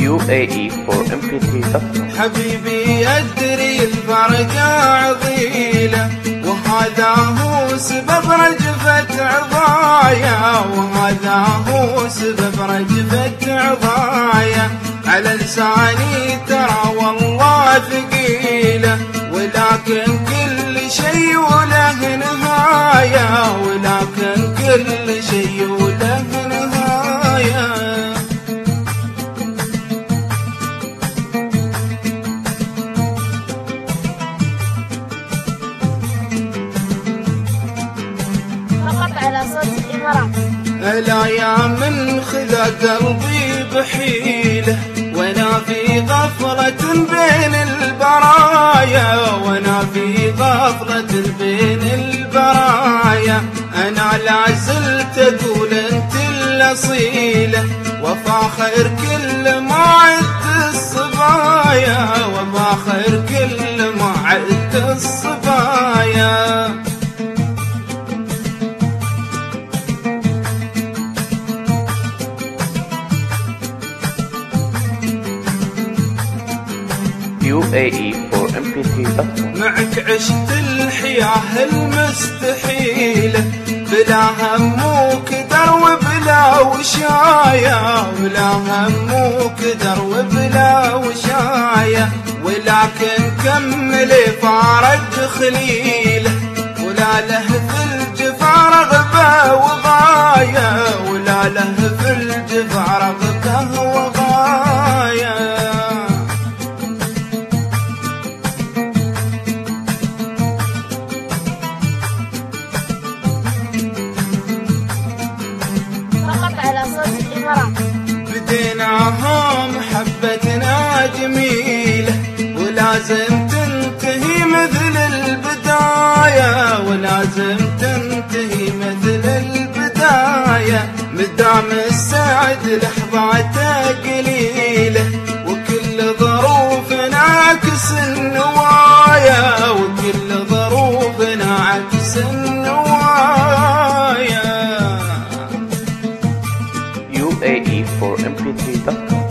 UAE for MP3. حبيبي أدري الفرقة عضيلة، وهذا هو سبب رجفة عضايا، وهذا هو سبب رجفة عضايا. على لساني ترى والله ثقيلة، ولكن كل شيء وله نهاية، ولكن كل شيء وله نهاية. على صوت الإمارات. الأيام من خذا قلبي بحيلة، وانا في غفلة بين البرايا، وانا في غفلة بين البرايا. انا لا زلت اقول انت الاصيلة، وفاخر كل ما عدت الصبايا، وفاخر كل ما عدت الصبايا. UAE for MP3. معك عشت الحياة المستحيلة، بلا هم وكدر وبلا وشاية، بلا هم وكدر وبلا وشاية. ولكن كملي فارق خليله، ولا له في الجفا رغبة وغاية، ولا له في الجفا رغبة وغاية. على صوت الإمارات. بديناها محبتنا جميلة، ولازم تنتهي مثل البداية، ولازم تنتهي مثل البداية. مدام السعد لحظاته قليلة، وكل ظروفنا عكس النوايا، وكل ظروفنا عكس النوايا. UAE for MP3.